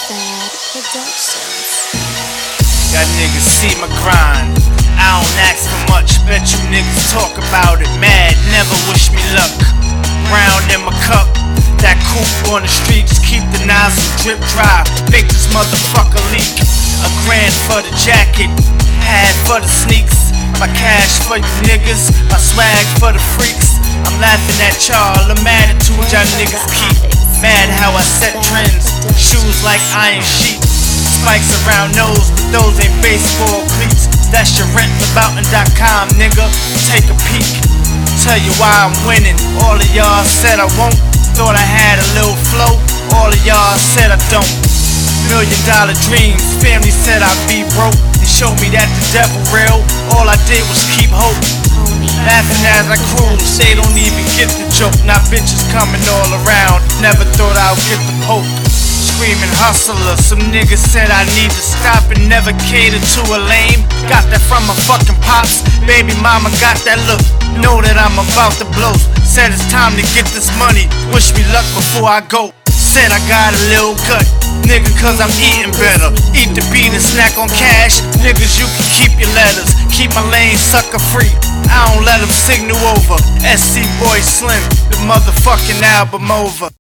Bad Productions. Y'all niggas see my grind. I don't ask for much, bet you niggas talk about it. Mad, never wish me luck. Round in my cup, that coupe on the streets. Keep the nozzle drip dry, make this motherfucker leak. $1,000 for the jacket, half for the sneaks. My cash for you niggas, my swag for the freaks. I'm laughing at y'all, I'm attitude y'all niggas keep. Mad how I set trends, shoes like iron sheep. Spikes around nose, but those ain't baseball cleats. That's your rent, themountain.com, nigga, take a peek. Tell you why I'm winning, all of y'all said I won't. Thought I had a little flow, all of y'all said I don't. $1 million dreams, family said I'd be broke. They showed me that the devil real, all I did was keep hope. Laughing as I cruise, they don't even get the joke. Now bitches coming all around, never thought I'd get the poke. Screaming hustler, some niggas said I need to stop and never cater to a lame. Got that from my fucking pops, baby mama got that look. Know that I'm about to blow, said it's time to get this money. Wish me luck before I go, said I got a little gut. Nigga, cause I'm eating better. Eat the beat and snack on cash. Niggas, you can keep your letters. Keep my lane sucker free. I don't let them signal over. SC Boy Slim, the motherfucking album over.